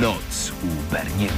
Noc u Berniego.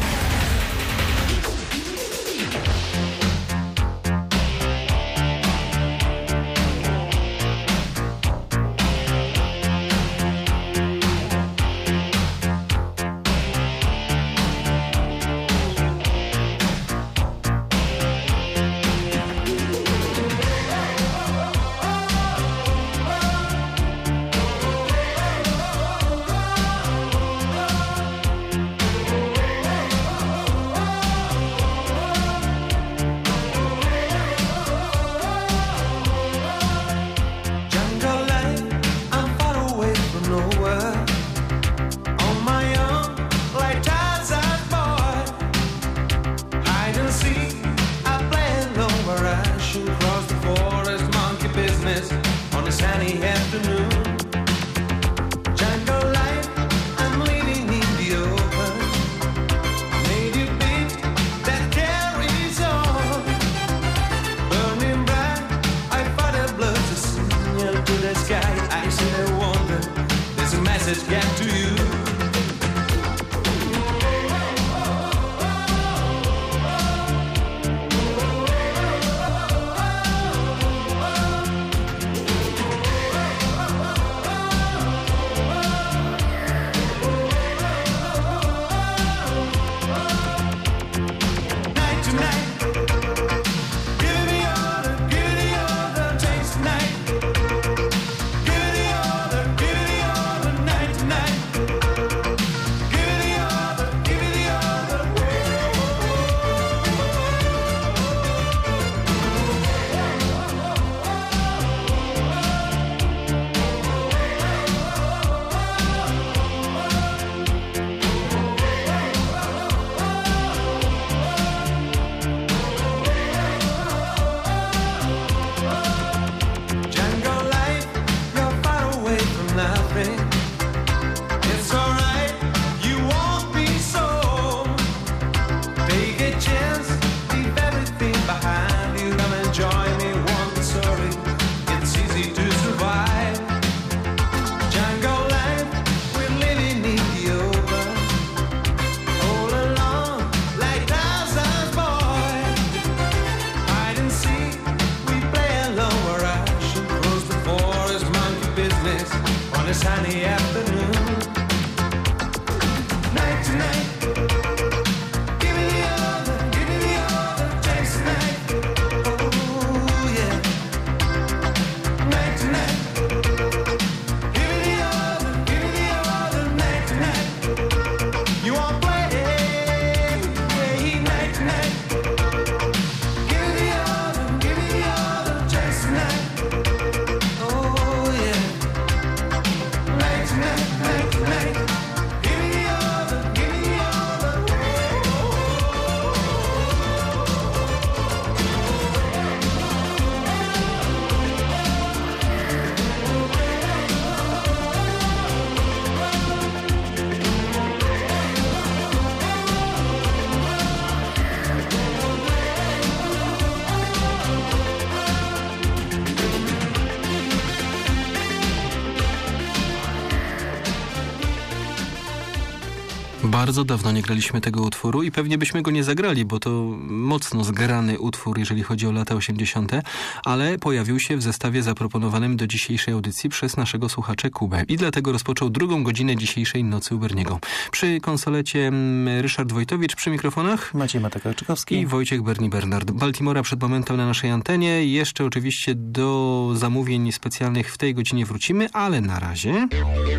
Bardzo dawno nie graliśmy tego utworu i pewnie byśmy go nie zagrali, bo to mocno zgrany utwór, jeżeli chodzi o lata 80., ale pojawił się w zestawie zaproponowanym do dzisiejszej audycji przez naszego słuchacza Kubę i dlatego rozpoczął drugą godzinę dzisiejszej Nocy u Berniego. Przy konsolecie Ryszard Wojtowicz, przy mikrofonach Maciej Matek-Czykowski i Wojciech Berni-Bernard. Baltimora przed momentem na naszej antenie. Jeszcze oczywiście do zamówień specjalnych w tej godzinie wrócimy, ale na razie...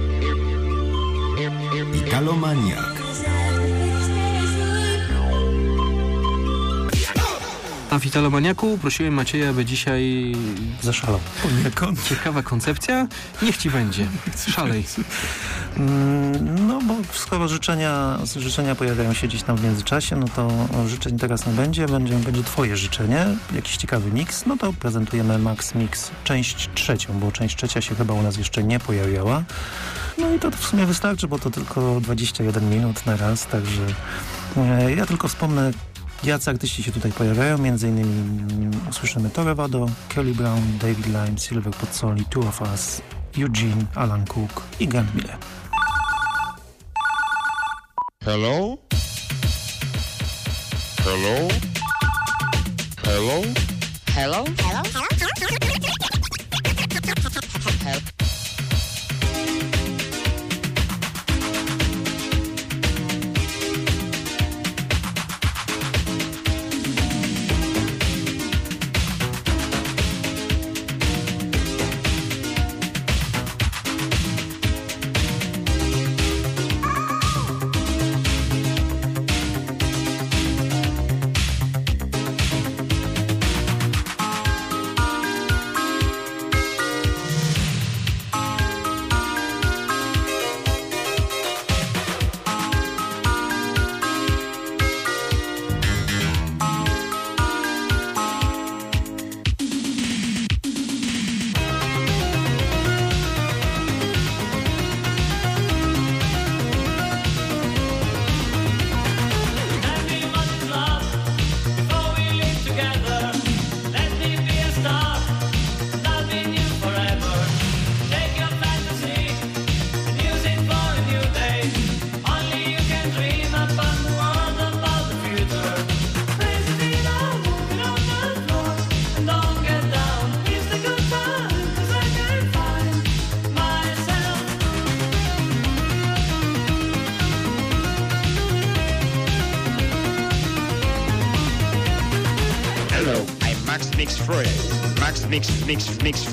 Italomaniak. A w Italomaniaku prosiłem Macieja, aby dzisiaj... Zaszalał. Ciekawa koncepcja? Niech ci będzie. Szalej. No bo skoro życzenia pojawiają się gdzieś tam w międzyczasie, no to życzeń teraz nie będzie. Będzie twoje życzenie. Jakiś ciekawy miks. No to prezentujemy Max Mix część trzecią, bo część trzecia się chyba u nas jeszcze nie pojawiała. No i to w sumie wystarczy, bo to tylko 21 minut na raz, także ja tylko wspomnę, jacy artyści się tutaj pojawiają. Między innymi usłyszymy Torevado, Kelly Brown, David Lime, Silver Pozzoli, Two of Us, Eugene, Alan Cook i Grant Miller. Hello? Hello? Hello? Hello? Hello? Hello? Mix.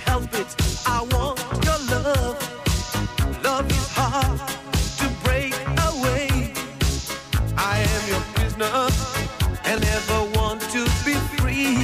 help it. I want your love. Love is hard to break away. I am your prisoner and never want to be free.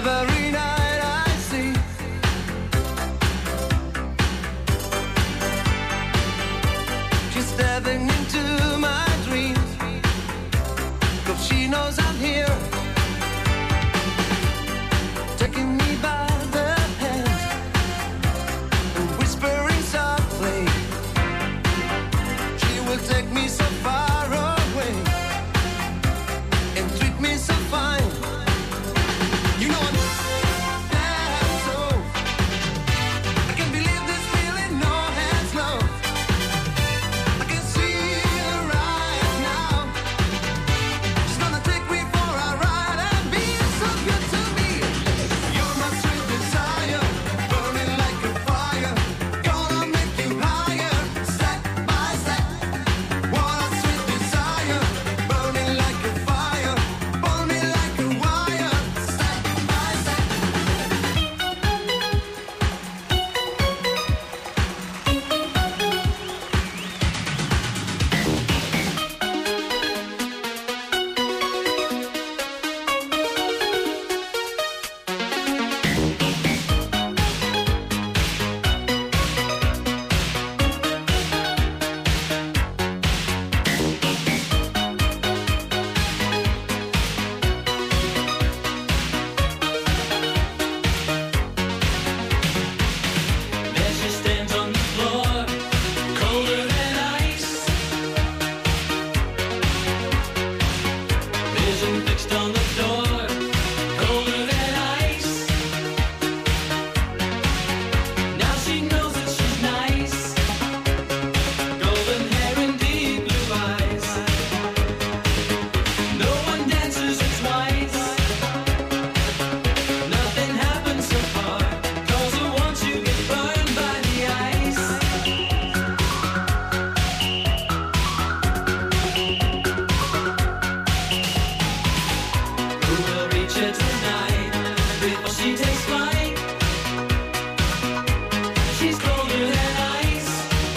Every night I see she's stepping into my dreams, 'cause she knows I'm here, taking me by the hand and whispering softly. She will take me so far away and treat me so fine. You know I'm that so I can believe this feeling, no hands low. I can see her right now. She's gonna take me for a ride and be so good to me. You're my sweet desire, burning like a fire. Gonna make you higher, step by step. What a sweet desire, burning like a fire, burning like a wire, step by step. There she stands on the floor, colder than ice. Vision fixed on the door, colder than ice. Now she knows that she's nice. Golden hair and deep blue eyes. No one dances her twice. Nothing happens so far, 'cause once you get burned by the ice. Who will reach her tonight before she takes flight? She's colder than ice.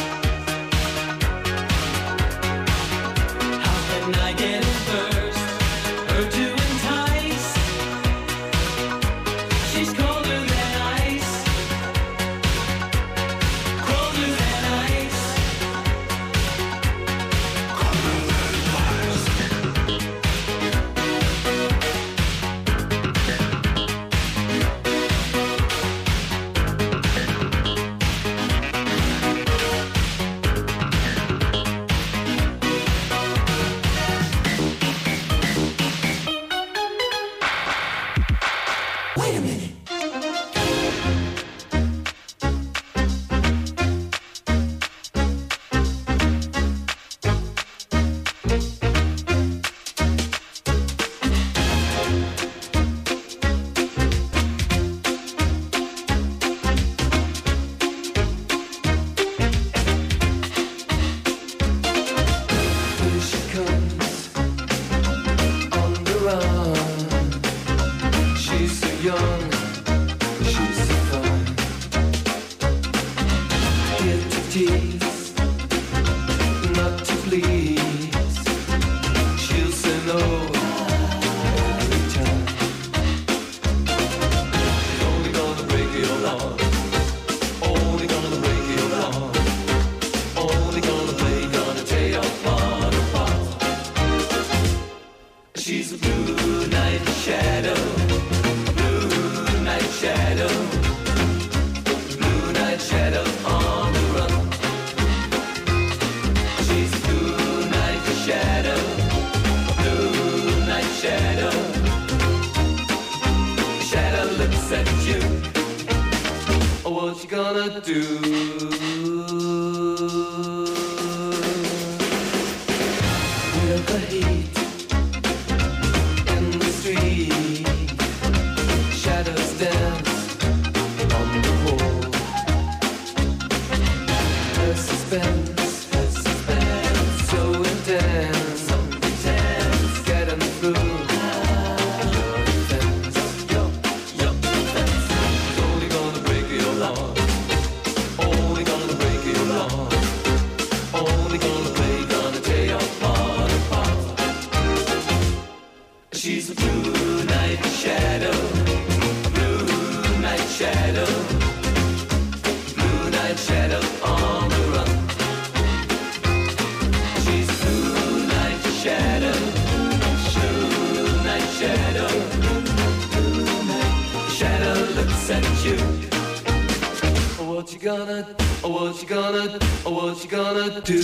How can I get it first? Her to entice. She's colder than ice. Colder than ice. Wait a minute. Here she comes on the run. She's so young, she's so fun. Here to tease, not to please. She'll say no every time. Only gonna break your heart. Only gonna break your heart. Only gonna play, gonna tear your heart apart. She's a blue night shadow. Blue night shadow. Blue night shadow on the run. She's a blue night shadow. Blue night shadow. Shadow looks at you. Oh, what you gonna do? Feel the heat in the street. Shadows dance on the wall. Her suspense, so intense, getting through your defense. Only gonna break your heart. Only gonna break your heart. Only gonna play, gonna tear your heart apart. you. What you gonna, what you gonna, what you gonna do?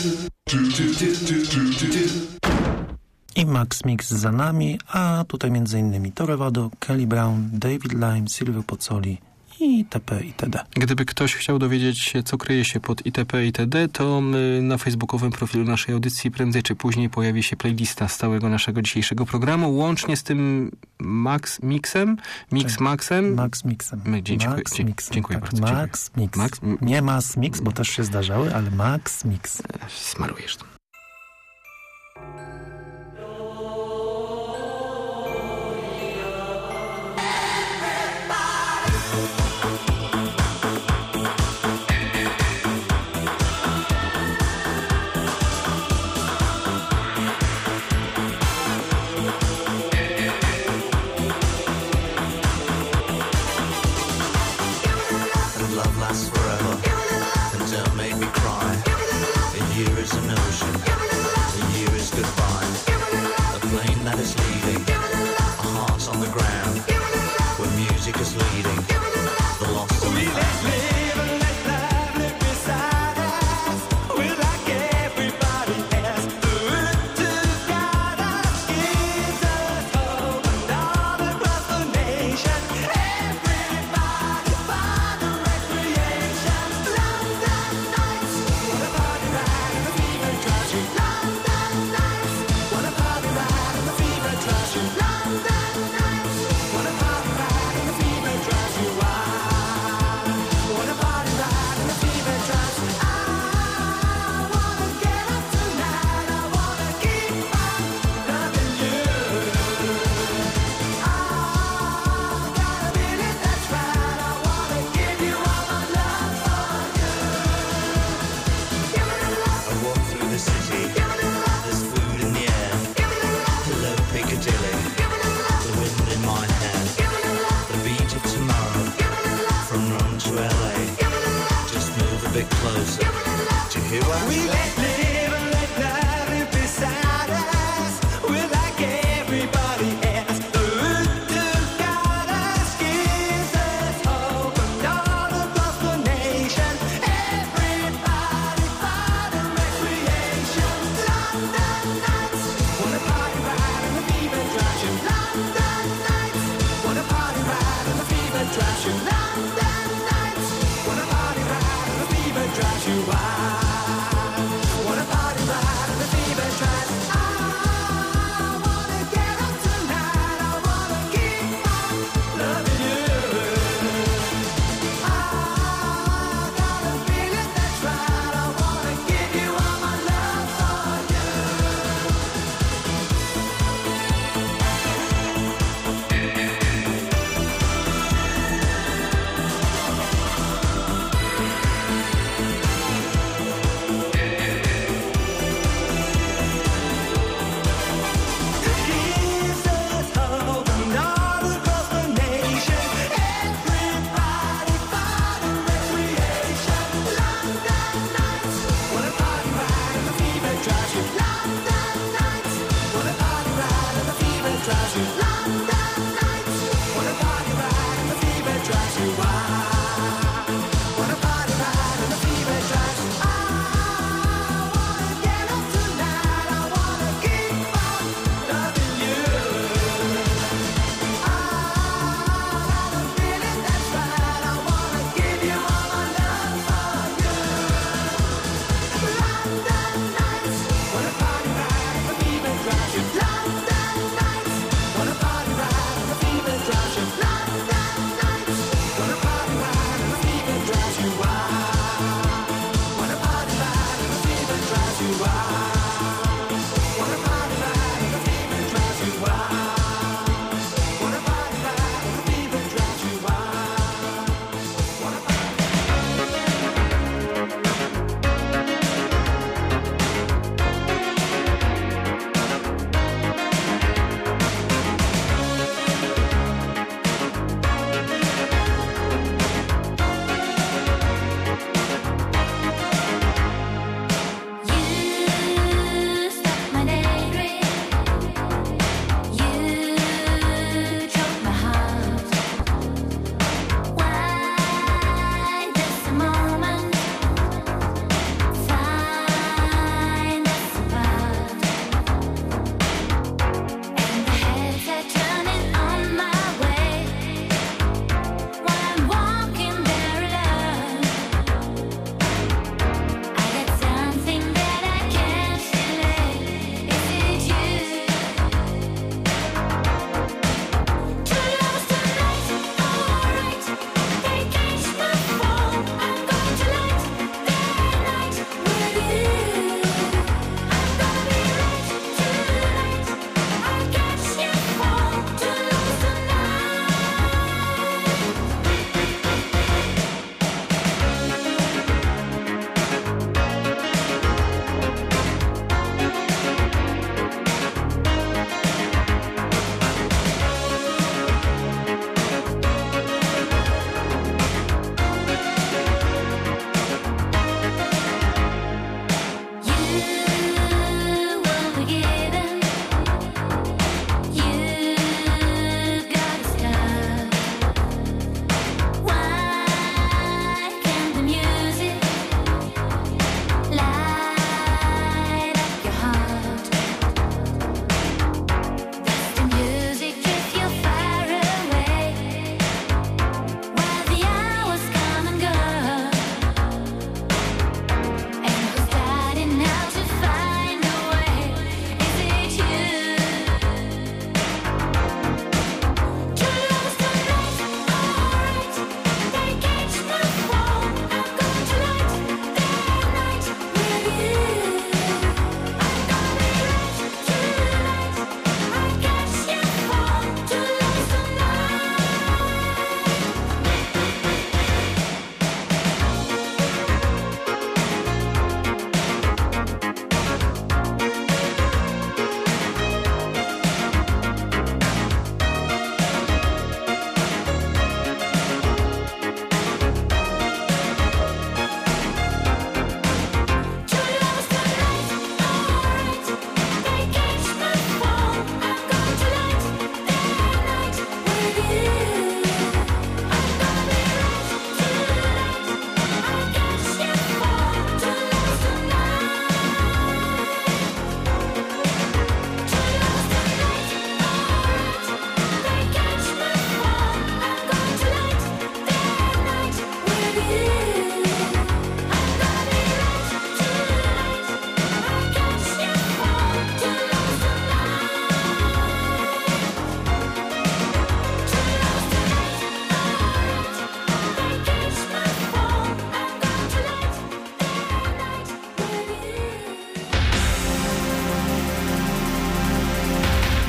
I Max Mix za nami, a tutaj m.in. Torevado, Kelly Brown, David Lime, Silvio Pozzoli i itp. itd. Gdyby ktoś chciał dowiedzieć się, co kryje się pod itp. itd., to na facebookowym profilu naszej audycji prędzej czy później pojawi się playlista z całego naszego dzisiejszego programu, łącznie z tym Max Mixem. Dziękuję tak, bardzo. Max Mix. Nie Max Mix, bo też się zdarzały, ale Max Mix. Smarujesz to.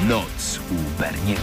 Noc u Berniego.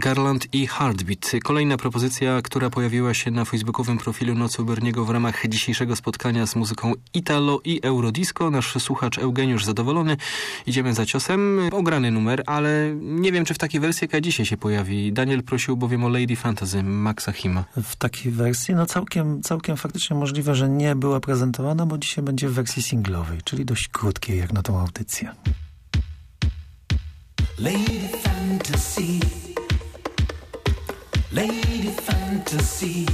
Garland i Heartbeat. Kolejna propozycja, która pojawiła się na facebookowym profilu Nocy u Berniego w ramach dzisiejszego spotkania z muzyką Italo i Eurodisco. Nasz słuchacz Eugeniusz zadowolony. Idziemy za ciosem. Ograny numer, ale nie wiem, czy w takiej wersji, jaka dzisiaj się pojawi. Daniel prosił bowiem o Lady Fantasy Maxa Hima. W takiej wersji, no całkiem faktycznie możliwe, że nie była prezentowana, bo dzisiaj będzie w wersji singlowej, czyli dość krótkiej jak na tą audycję. Lady Fantasy, Lady Fantasy,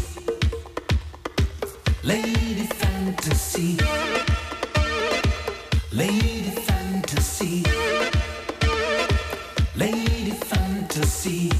Lady Fantasy, Lady Fantasy, Lady Fantasy.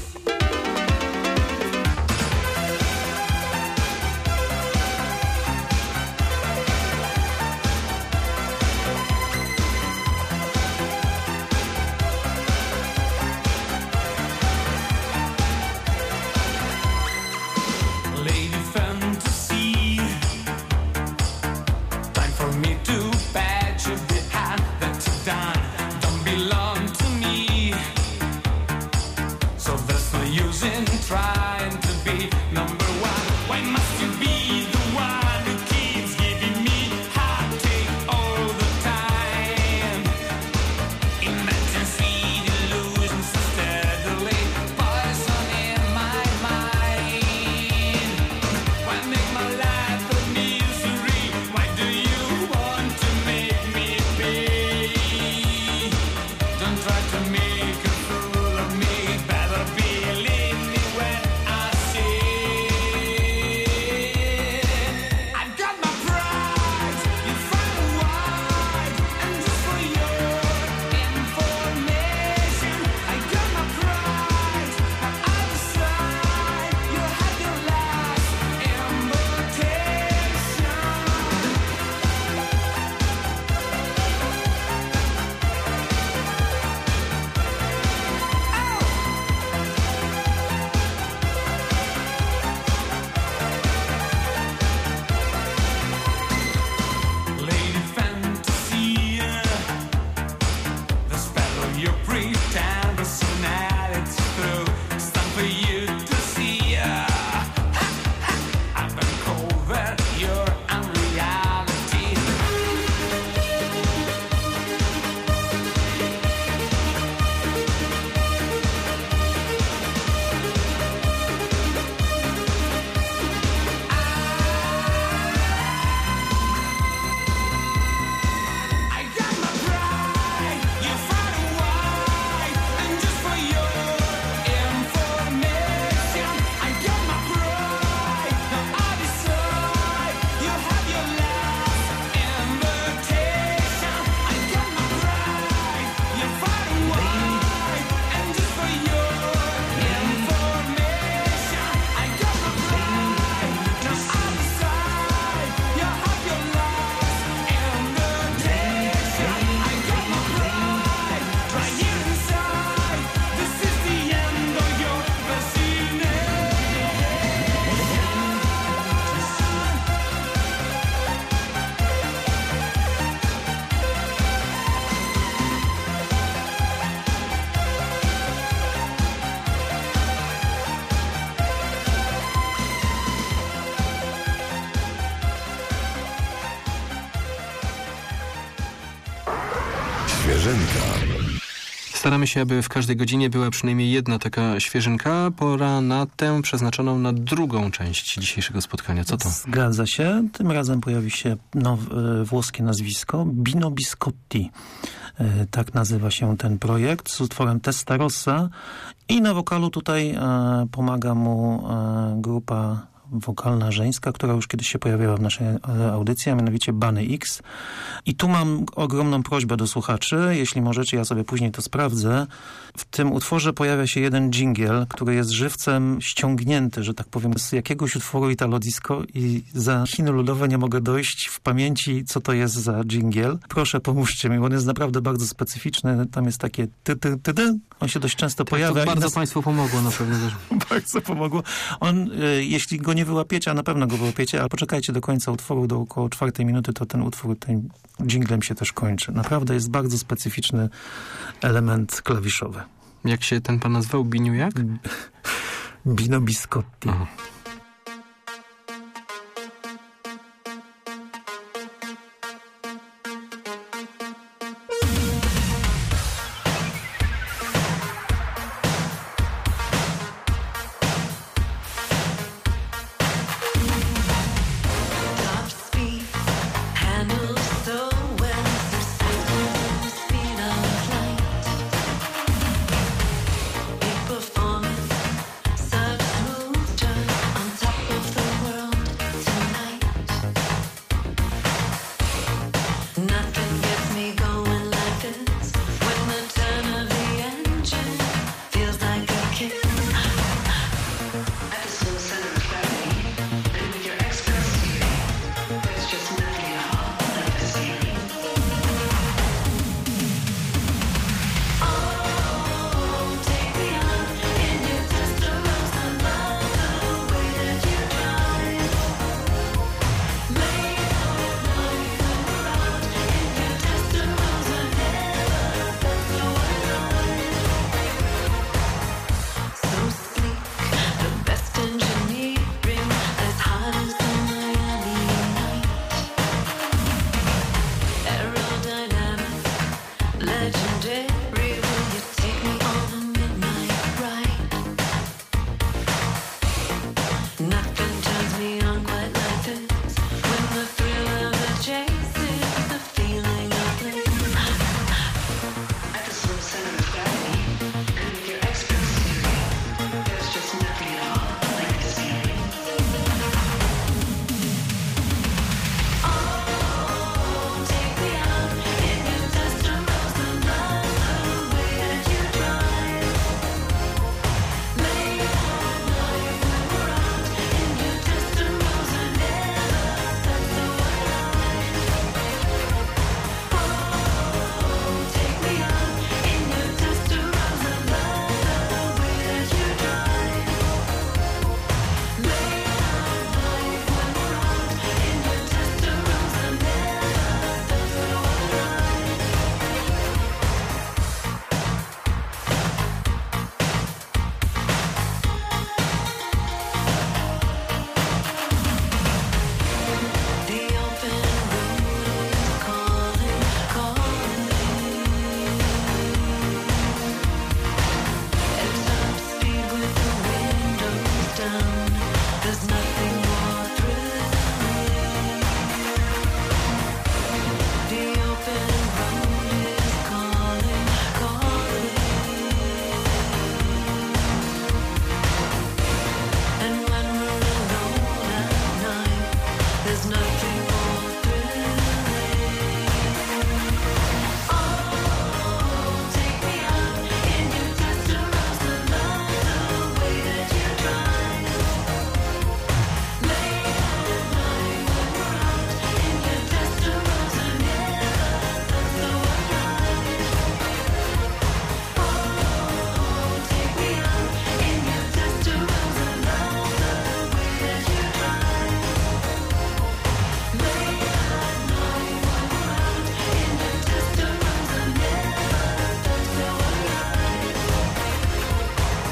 Staramy się, aby w każdej godzinie była przynajmniej jedna taka świeżynka. Pora na tę przeznaczoną na drugą część dzisiejszego spotkania. Co to? Zgadza się. Tym razem pojawi się włoskie nazwisko Bino Biscotti. Tak nazywa się ten projekt z utworem Testarossa i na wokalu tutaj pomaga mu grupa wokalna żeńska, która już kiedyś się pojawiała w naszej audycji, a mianowicie Bunny X. I tu mam ogromną prośbę do słuchaczy, jeśli możecie, ja sobie później to sprawdzę. W tym utworze pojawia się jeden dżingiel, który jest żywcem ściągnięty, że tak powiem, z jakiegoś utworu Italo Disco i za Chiny ludowe nie mogę dojść w pamięci, co to jest za dżingiel. Proszę, pomóżcie mi, bo on jest naprawdę bardzo specyficzny. Tam jest takie ty. On się dość często pojawia. To bardzo Państwu pomogło na pewno też. Bardzo pomogło. On, jeśli go nie wyłapiecie, a na pewno go wyłapiecie, ale poczekajcie do końca utworu, do około 4 minuty, to ten utwór tym dżinglem się też kończy. Naprawdę jest bardzo specyficzny element klawiszowy. Jak się ten pan nazywał? Biniu jak? Bino Biscotti. Aha. Top speed, handled so well, the speed of light. Big performance, such smooth turn on top of the world tonight. Nothing gets me going like this. When the turn of the engine feels like a kiss. At the slow center of gravity, and with your express speed, there's just nothing at all like the ceiling. Oh, take me on in your Testarossa, love the way that you drive. Late at night when we're out in your Testarossa, never felt so alive. So sleek, the best engineering, as hot as the Miami night. Aerodynamic, legendary, will you take me on a midnight ride? Nothing turns me on quite like this. When the thrill of the chase is the feeling of bliss. At the slow center of gravity, and with your express theory, there's just nothing at all like the ceiling. Oh, take me out in your Testarossa, love the way that you drive. Late at night when we're out in your Testarossa, never felt so alive. Oh, take me out in your Testarossa, love the way that you drive. Late at night when we're out in your Testarossa, never felt so alive. The open road is calling, calling me. At top speed with the windows down, there's nothing more thrilling. The open road is calling, calling. And when we're alone at night, there's nothing more thrilling. Oh, take me out in your Testarossa, love the way that you drive. Late at night when we're out in your Testarossa, never felt so alive. Oh, take me out in your Testarossa, love the way that you drive. Late at night when we're out in your Testarossa, never felt so alive.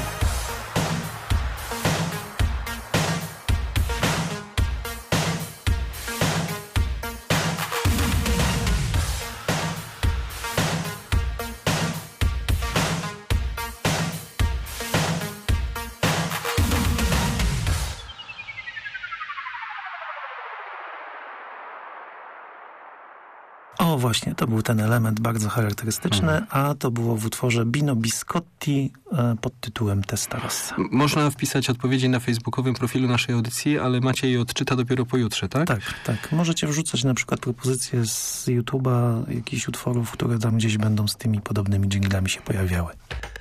O, właśnie, to był ten element bardzo charakterystyczny, a to było w utworze Bino Biscotti pod tytułem Testarossa. Można wpisać odpowiedzi na facebookowym profilu naszej audycji, ale Maciej je odczyta dopiero pojutrze, tak? Tak, tak. Możecie wrzucać na przykład propozycje z YouTube'a, jakichś utworów, które tam gdzieś będą z tymi podobnymi dżinglami się pojawiały.